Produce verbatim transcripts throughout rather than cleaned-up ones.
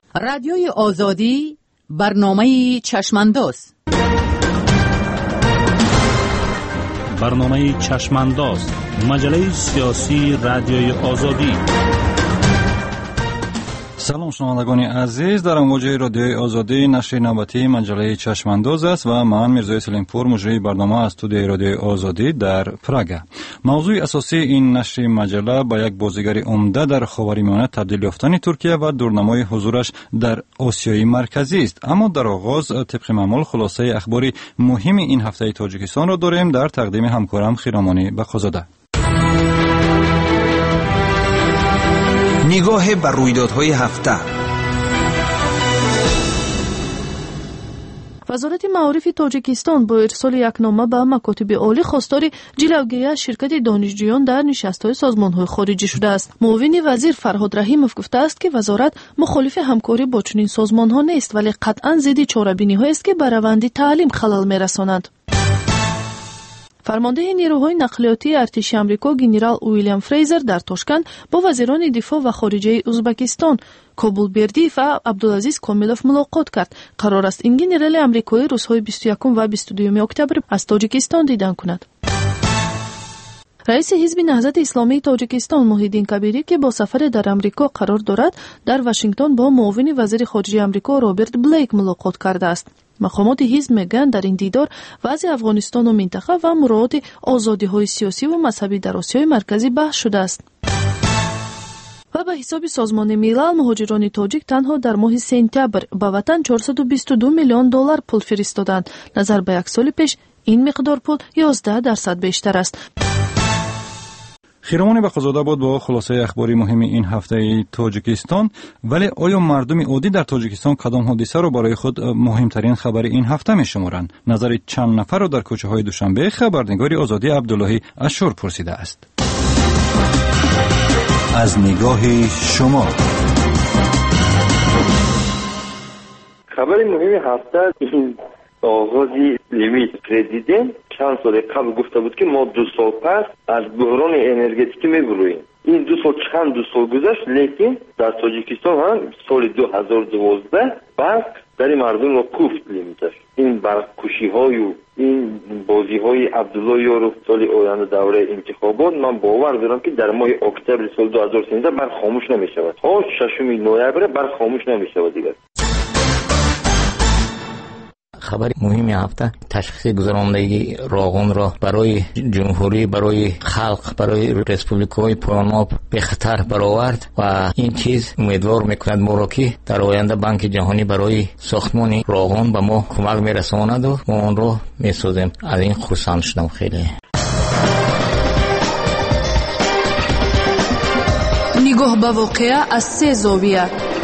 رادیوی آزادی برنامه چشمانداز. برنامه چشمانداز، مجله سیاسی رادیوی آزادی. سلام شنوندگان عزیز، در امواج رادیوی آزادی نشر نوبتی مجله چشمانداز است و من میرزا سلیمپور مجری برنامه از استودیوی رادیوی آزادی در پراگ. موضوع اساسی این نشر مجله با یک بازیگر عمده در خاورمیانه تبدیل یافتن ترکیه و دورنمای حضورش در آسیای مرکزی است. اما در آغاز طبق معمول خلاصه اخباری مهم این هفته تاجیکستان را داریم در تقدیم همکارم خیرامانی بخازاده. نگاه بر رویدادهای هفته. وزارت معارف تاجیکستان با ارسال یک نامه به مکاتب عالی خواستار جلوگیری از شرکت دانشجویان در نشست‌های سازمان‌های خارجی شده است. معاون وزیر فرهاد رحیموف گفته است که وزارت مخالف همکاری با چنین سازمان‌ها نیست، ولی قطعاً ضد چاره‌بینی‌هایی است که به روند تعلیم خلل می‌رسانند. فرمانده نیروهای نقلیاتی ارتش آمریکا گنرال ویلیام فریزر در تاشکند با وزیران دفاع و خارجه ازبکستان کابولبردی و عبدالعزیز کاملوف ملاقات کرد. قرار است این گنرال آمریکایی روزهای بیست و یکم و بیست و دوم اکتبر از تاجیکستان دیدن کند. رئیس حزب نهضت اسلامی تاجیکستان محیدین کبیری که با سفر در آمریکا قرار دارد، در واشنگتن با معاون وزیر خارجه آمریکا رابرت بلیک ملاقات کرده است. مقامات حزب میگن در این دیدار وضع افغانستان و منطقه و مراعات آزادی‌های سیاسی و مذهبی در آسیای مرکزی بحث شده است. و به حساب سازمان ملل مهاجران تاجیک تنها در ماه سپتامبر به وطن چهارصد و بیست و دو میلیون دلار پول فرستادند. نظر به یک سال پیش این مقدار پول یازده درصد بیشتر است. خیرامانی بخازاده بود با خلاصه اخباری مهم این هفته تاجیکستان. ولی آیا مردم عادی در تاجیکستان کدام حادثه را برای خود مهمترین خبر این هفته می شمارند؟ نظر چند نفر را در کوچه های دوشنبه خبرنگار آزادی عبداللهی اشور پرسیده است. از نگاه شما خبر مهم هفته این آغازی لیمیت پرزیدنت چند سال قبل گفته بود که ما دو سال پس از بحران انرژتیکی می‌گذریم. این دو سال چند دو سال گذشت، لیکن در تاجیکستان هم سال دو هزار و دوازده برق در مردم را کوفت لیمیتش. این برق کشی‌های و این بازی‌های عبدالله یارو سال آینده دوره انتخابات من باور دارم که در ماه اکتبر سال دو هزار و سیزده برق خاموش نمی‌شود. تا ششم نوامبر برق خاموش نمی‌شود دیگر. خبر مهمی هفته تشخیص گذراندگی راغون را برای جمهوری، برای خلق، برای ریسپوبلیک‌های پایان‌آب به خطر برآورد و این چیز امیدوار می‌کند ما را که در آینده بانک جهانی برای ساختمان راغون به ما کمک می‌رساند و ما آن را می‌سازیم. از این خرسند شدم خیلی. نگاه به واقعه از سه زاویه.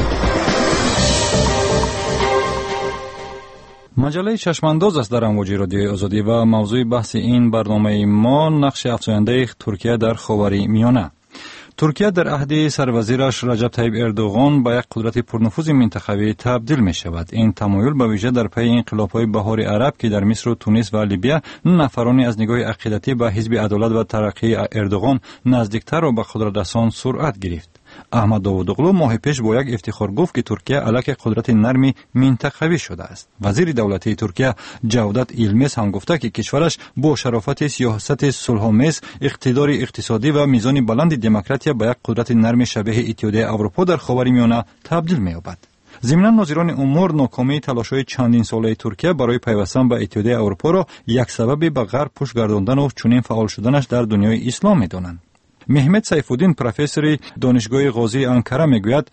مجله چشمانداز است در امواج رادیوی آزادی و موضوع بحث این برنامه ما نقش افزاینده ترکیه در خاورمیانه. ترکیه در عهد سروزیرش رجب طیب اردوغان به یک قدرت پرنفوذ منطقوی تبدیل می شود. این تمایل به ویژه در پی انقلاب‌های بهار عرب که در مصر و تونس و لیبی نفرانی از نگاه عقیدتی به حزب عدالت و ترقی اردوغان نزدیکتر و به قدرت رسان سرعت گرفت. احمد داوودوغلو ماه پیش با یک افتخار گفت که ترکیه الک قدرت نرمی منطقوی شده است. وزیر دولتی ترکیه جودت ایلمز هم گفته که کشورش با شرافت سیاست صلح‌آمیز، اقتدار اقتصادی و میزان بلند دموکراسی به یک قدرت نرم شبیه اتحادیه اروپا در خاورمیانه تبدیل می‌یابد. ضمناً ناظران امور ناکامی تلاش‌های چندین ساله ترکیه برای پیوستن به اتحادیه اروپا را یک سبب به غرب پشت گرداندن و چنین فعال شدنش در دنیای اسلام می‌دانند. محمد سیف‌الدین پروفسور دانشگاه غازی آنکره میگوید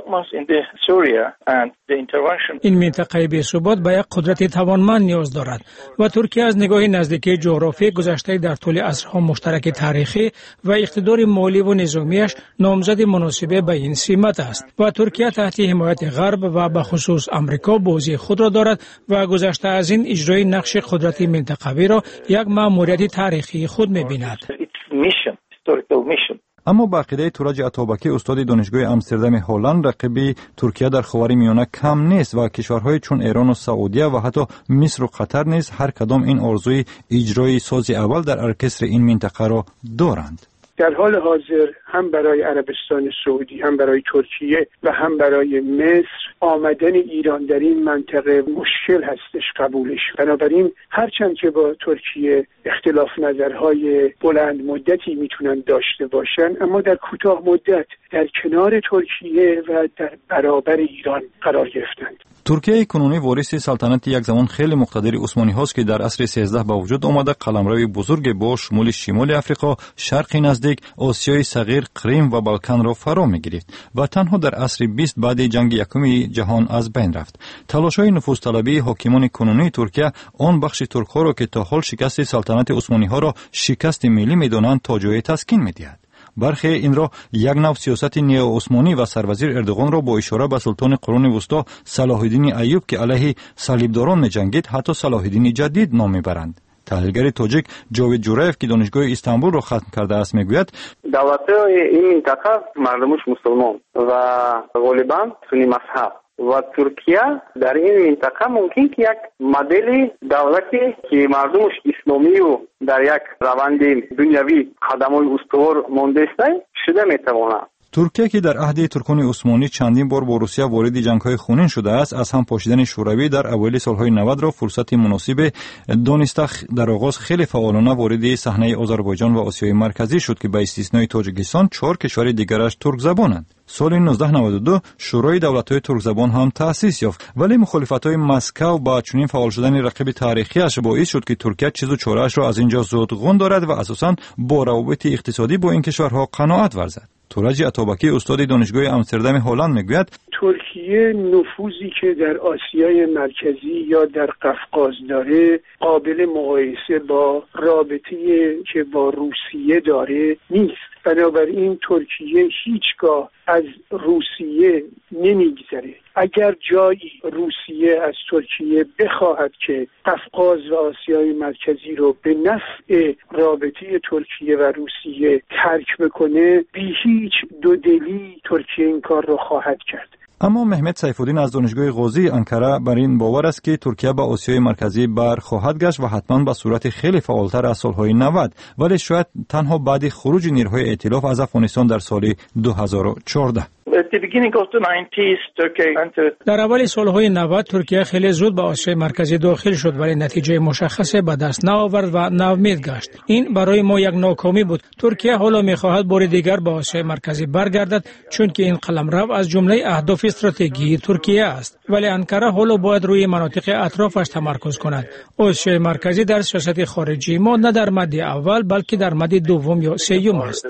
این منطقه بی‌ثبات به یک قدرت توانمند نیاز دارد و ترکیه از نگاه نزدیکی جغرافی گذشته در طول عصرها مشترک تاریخی و اقتدار مالی و نظامیش نامزد مناسب به این سمت است و ترکیه تحت حمایت غرب و به خصوص آمریکا بازی خود را دارد و گذشته از این اجرای نقش قدرت منطقوی را یک مأموریت تاریخی خود می‌بیند. اما با عقیده تورج عطابکی استاد دانشگاه امستردام هلند رقیب ترکیه در خاورمیانه کم نیست و کشورهای چون ایران و سعودیه و حتی مصر و قطر نیز هر کدام این آرزوی اجرای ساز اول در ارکستر این منطقه را دارند. در حال حاضر هم برای عربستان سعودی، هم برای ترکیه و هم برای مصر آمدن ایران در این منطقه مشکل هستش قبولش. بنابراین هرچند که با ترکیه اختلاف نظرهای بلند مدتی میتونن داشته باشن، اما در کوتاه مدت در کنار ترکیه و در برابر ایران قرار گرفتند. ترکیه کنونی وارث سلطنت یک زمان خیلی مقتدر عثمانی هاست که در عصر سیزده به وجود آمده قلمروی بزرگ با شمول شمال افریقا، شرق نزدیک، آسیای صغیر، کریم و بالکان را فرا می‌گرفت و تنها در عصر بیست بعد جنگ یکم جهان از بین رفت. تلاش‌های نفوذطلبی حاکمان کنونی ترکیه آن بخش ترک‌ها را که تا حال شکست سلطنت عثمانی ها را شکست ملی می‌دانند تا جای تسکین می‌دهد. برخی این را یک نوع سیاست نیو عثمانی و سروزیر اردوغان را با اشاره به سلطان قرون وسطا صلاح الدین ایوب که علیه صلیبداران می‌جنگید حتی صلاح الدین جدید نام می‌برند. تحلیلگر تاجیک جاوید جورایف که دانشگاه استانبول را ختم کرده است میگوید دولت‌های این منطقه مردمش مسلمان و غالباً سنی مذهب و ترکیه در این منطقه ممکن که یک مدل دولتی که مردمش اسلامی و در یک روند دنیوی قدم‌های استوار مانده است شده میتواند. ترکیه که در عهد ترکان عثمانی چندین بار با روسیه وارد جنگ‌های خونین شده است، از هم پاشیدن شوروی در اوایل سال‌های نود را فرصت مناسب دانسته در آغاز خیلی فعالانه وارد صحنه آذربایجان و آسیای مرکزی شد که به استثنای تاجیکستان چهار کشور دیگرش ترک زبانند. سال نوزده نود و دو شورای دولت‌های ترک زبان هم تأسیس یافت، ولی مخالفت‌های مسکو با چنین فعال شدن رقیب تاریخی‌اش باعث شد که ترکیه چیز و چاره‌اش را از اینجا زودگون دارد و اساساً با روابط اقتصادی با این کشورها قناعت ورزد. تورج عطابکی استاد دانشگاه آمستردام هلند میگوید ترکیه نفوذی که در آسیای مرکزی یا در قفقاز داره قابل مقایسه با رابطه‌ای که با روسیه داره نیست. بنابراین ترکیه هیچگاه از روسیه نمیگذره. اگر جایی روسیه از ترکیه بخواهد که قفقاز و آسیای مرکزی رو به نفع رابطه ترکیه و روسیه ترک بکنه، بی هیچ دودلی ترکیه این کار رو خواهد کرد. اما محمد سیف‌الدین از دانشگاه قوزی انکره بر این باور است که ترکیه به آسیای مرکزی بر خواهد گشت و حتما به صورت خیلی فعالتر از سالهای نود، ولی شاید تنها بعد خروج نیروهای ائتلاف از افغانستان در سال دو هزار و چهارده. در اول سالهای نود ترکیه خیلی زود به آسیای مرکزی داخل شد، ولی نتیجه مشخصی به دست نآورد و ناامید گشت. این برای ما یک ناکامی بود. ترکیه حالا می‌خواهد بار دیگر به آسیای مرکزی برگردد، چون که این قلمرو از جمله اهداف استراتژیکی ترکیه است. ولی انکره حالا باید روی مناطق اطرافش تمرکز کند. آسیای مرکزی در سیاست خارجی ما نه در مد اول بلکه در مد دوم یا سوم است.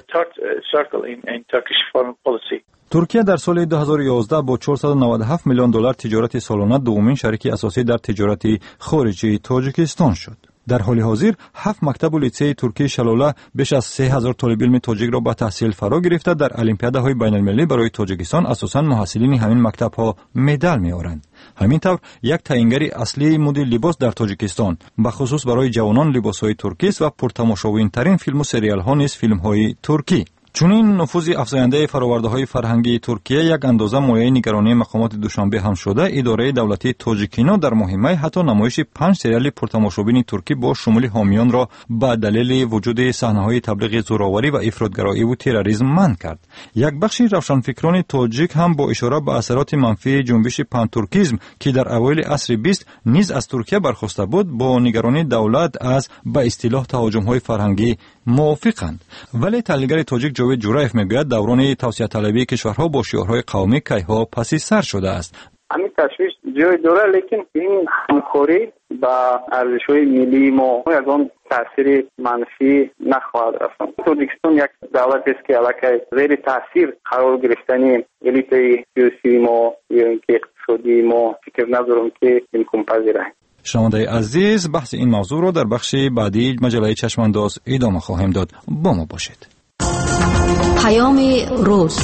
ترکیه در سال دو هزار و یازده با چهارصد و نود و هفت میلیون دلار تجارت سالانه دومین شریک اساسی در تجارت خارجی تاجیکستان شد. در حال حاضر هفت مکتب و لیسه ترکی شلاله بیش از سه هزار طالب علم تاجیک را به تحصیل فرا گرفته در المپیادهای بین المللی برای تاجیکستان اساساً محصلین همین مکتب ها مدال می‌آورند. همینطور یک تعیینگر اصلی مد لباس در تاجیکستان به خصوص برای جوانان لباس‌های ترکی است و پرتماشاگوین ترین فیلم و سریال ها نیز فیلم‌های ترکی. چون این نفوذ افزاینده فرآورده‌های فرهنگی ترکیه یک اندازه مایه نگرانی مقامات دوشنبه هم شده، اداره دولتی تاجیکینا در مهمه حتی نمایش پنج سریال پرتماشابین ترکی با شمول حامیان را به دلیل وجود صحنه‌های تبلیغ زورآوری و افراطگرایی و تروریسم منع کرد. یک بخش روشنفکران تاجیک هم با اشاره به اثرات منفی جنبش پن ترکیسم که در اوایل عصر بیست نیز از ترکیه برخاسته بود، با نگرانی دولت از به اصطلاح تهاجم‌های فرهنگی موافقند. ولی تحلیلگر تاجیک جاوید جورایف میگوید دوران توسعه طلبی کشورها با شعارهای قومی کیها پسی سر شده است. همین تشویش جای داره، لیکن این همکاری با ارزش‌های ملی ما یکان تاثیر منفی نخواهد رساند. تاجیکستان یک دولت است که علاقه زیر تاثیر قرار گرفتن الیت سیاسی ما یا اینکه اقتصادی ما فکر ندارم که امکان پذیر است. شنونده عزیز، بحث این موضوع را در بخش بعدی مجله چشمانداز ادامه خواهیم داد. با ما باشید. پیام روز.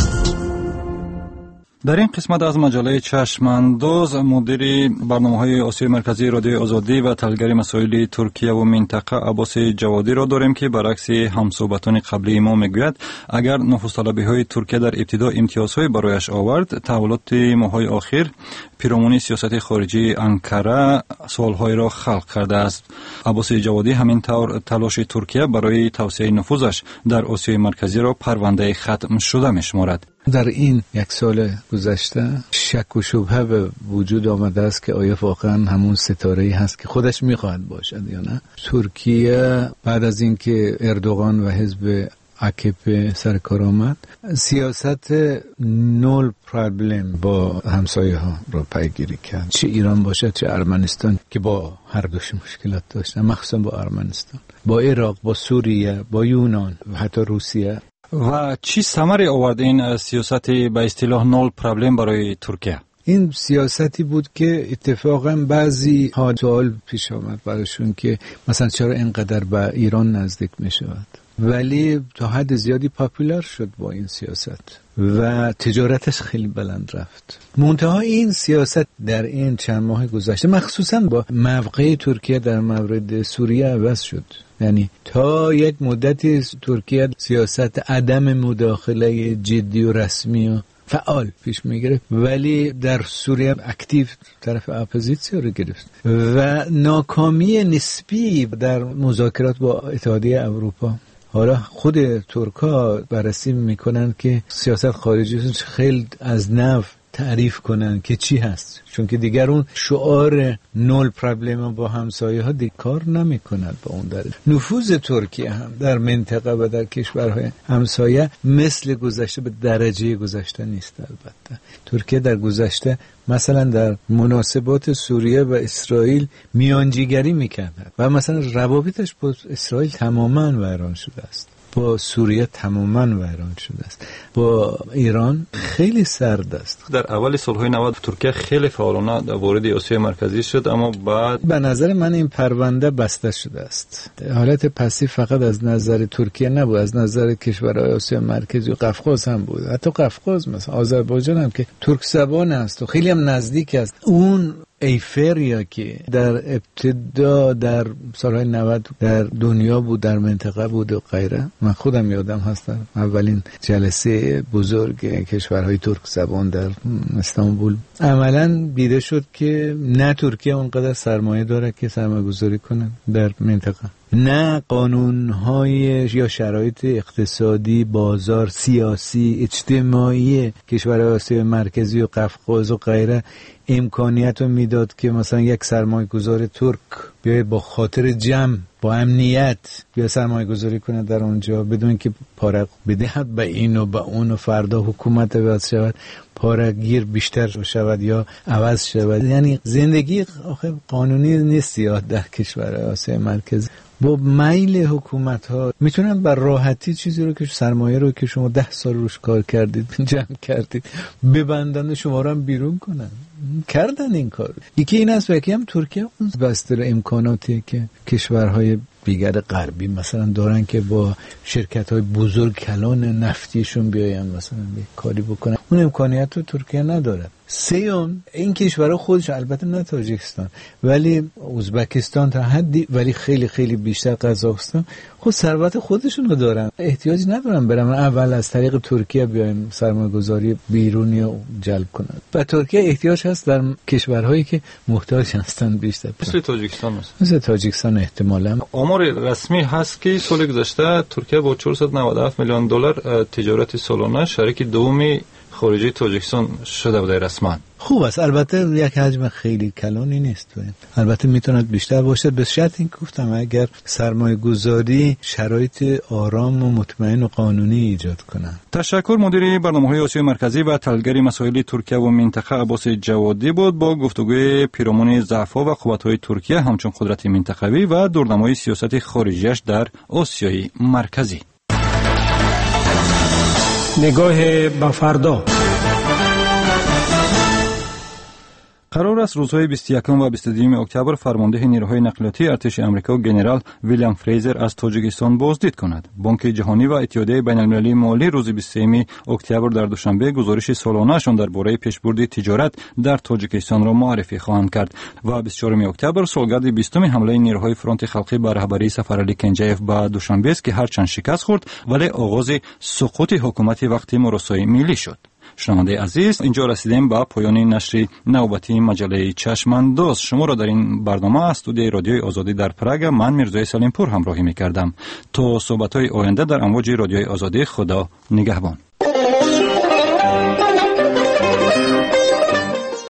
در این قسمت از مجله چشمانداز مدیر برنامه‌های آسیای مرکزی رادیو آزادی و تحلیلگر مسائل ترکیه و منطقه عباس جوادی را داریم که برعکس همصحبتان قبلی ما میگوید اگر نفوذطلبی‌های ترکیه در ابتدا امتیازهای برایش آورد، تحولات ماه‌های اخیر پیرامون سیاست خارجی انکره سوال‌های را خلق کرده است. عباس جوادی همینطور تلاش ترکیه برای توسعه نفوذش در آسیای مرکزی را پرونده ختم شده می‌شمارد. در این یک سال گذشته شک و شبهه به وجود آمده است که آیا واقعا همون ستاره‌ای هست که خودش میخواهد باشد یا نه. ترکیه بعد از اینکه اردوغان و حزب آکپ سر کار آمد، سیاست نول پرابلم با همسایه ها را پیگیری کرد، چه ایران باشد چه ارمنستان که با هر دوش مشکلات داشتن، مخصوصا با ارمنستان، با عراق، با سوریه، با یونان و حتی روسیه. و چی ثمری آورد این سیاست به اصطلاح نول پرابلم برای ترکیه؟ این سیاستی بود که اتفاقا بعضی ها سوال پیش آمد براشون که مثلا چرا اینقدر به ایران نزدیک می شود، ولی تا حد زیادی پاپولار شد با این سیاست و تجارتش خیلی بلند رفت. منتها این سیاست در این چند ماه گذشته مخصوصا با موقع ترکیه در مورد سوریه عوض شد. یعنی تا یک مدتی ترکیه سیاست عدم مداخله جدی و رسمی و فعال پیش میگرفت، ولی در سوریه اکتیو طرف اپوزیسیون رو گرفت و ناکامی نسبی در مذاکرات با اتحادیه اروپا. حالا خود ترکا بررسی میکنن که سیاست خارجی خیلی از نو تعریف کنن که چی هست، چون که دیگر اون شعار نول پرابلم با همسایه ها دیگر کار نمی کند. با اون در نفوذ ترکیه هم در منطقه و در کشورهای همسایه مثل گذشته به درجه گذشته نیست. البته ترکیه در گذشته مثلا در مناسبات سوریه و اسرائیل میانجیگری میکرد و مثلا روابطش با اسرائیل تماما ویران شده است، با سوریه تماما ویران شده است، با ایران خیلی سرد است. در اول سالهای نود ترکیه خیلی فعالانه وارد آسیای مرکزی شد، اما بعد به نظر من این پرونده بسته شده است. حالت پسیو فقط از نظر ترکیه نبود، از نظر کشورهای آسیای مرکزی و قفقاز هم بود. حتی قفقاز مثلا آذربایجان هم که ترک زبان است و خیلی هم نزدیک است. اون ایفریا که در ابتدا در سالهای نود در دنیا بود، در منطقه بود و غیره. من خودم یادم هستم اولین جلسه بزرگ کشورهای ترک زبان در استانبول عملاً دیده شد که نه ترکیه اونقدر سرمایه داره که سرمایه گذاری کنه در منطقه، نه قانونهای یا شرایط اقتصادی، بازار، سیاسی، اجتماعی کشورهای آسیای مرکزی و قفقاز و غیره امکانیت رو میداد که مثلا یک سرمایه گذار ترک بیای با خاطر جمع با امنیت بیا سرمایه گذاری کنه در اونجا بدون که پاره بدهد به این و به اون و فردا حکومت عوض شود، پاره‌گیر بیشتر شود یا عوض شود. یعنی زندگی آخه قانونی نیست یاد در کشور آسیای مرکزی. با میل حکومت ها میتونن بر راحتی چیزی رو که سرمایه رو که شما ده سال روش کار کردید جمع کردید ببندن و شما رو هم بیرون کنن. کردن این کار. یکی این است و یکی هم ترکیه اون بستر امکاناتی که کشورهای دیگر غربی مثلا دارن که با شرکت‌های بزرگ کلان نفتیشون بیاین مثلا به کاری بکنن، اون امکانیت رو ترکیه نداره. سیوم این کشورها خودش، البته نه تاجیکستان ولی ازبکستان تا حدی، ولی خیلی خیلی بیشتر قزاقستان خود ثروت خودشون رو دارن، احتیاج ندارن برن اول از طریق ترکیه بیاین سرمایه‌گذاری بیرونی رو جلب کنن. و ترکیه احتیاج هست در کشورهایی که محتاج هستن بیشتر، مثل تاجیکستان مثلا مثل تاجیکستان احتمالاً. آمار رسمی هست که سال گذشته ترکیه با چهارصد و نود و هفت میلیون دلار تجارت سالانه شریک دومی خارجی تاجیکستان شده بوده رسما. خوب است، البته یک حجم خیلی کلانی نیست، البته میتوند بیشتر باشه به شرط این گفتم اگر سرمایه گذاری شرایط آرام و مطمئن و قانونی ایجاد کنند. تشکر. مدیر برنامه‌های آسیای مرکزی و تحلیلگر مسائل ترکیه و منطقه عباس جوادی بود با گفتگوی پیرامون ضعف‌ها و قوت‌های ترکیه همچون قدرت منطقوی و دورنمای سیاست خارجیش در آسیای مرکزی. نگاه به فردا. قرار است روزهای بیست و یکم و بیست و دوم اکتبر فرمانده نیروهای نقلیاتی ارتش آمریکا گنرال ویلیام فریزر از تاجیکستان بازدید کند. بانک جهانی و اتحادیه بین‌المللی مالی روز بیست و سوم اکتبر در دوشنبه گزارش سالانه‌شان درباره پیشبرد تجارت در تاجیکستان را معرفی خواهند کرد و بیست و چهارم اکتبر سالگرد بیستم حمله نیروهای فرانت خلقی بر رهبری سفرعلی کنجیف به دوشنبه است که هرچند شکست خورد ولی آغاز سقوط حکومت وقتی مراسای ملی شد. شنونده عزیز، اینجا رسیدیم به پایان نشر نوبتی مجله چشمانداز. شما را در این برنامه از استودیوی رادیوی آزادی در پراگ من میرزای سلیمپور همراهی می‌کردم. تا صحبت‌های آینده در امواج رادیوی آزادی، خدا نگهبان.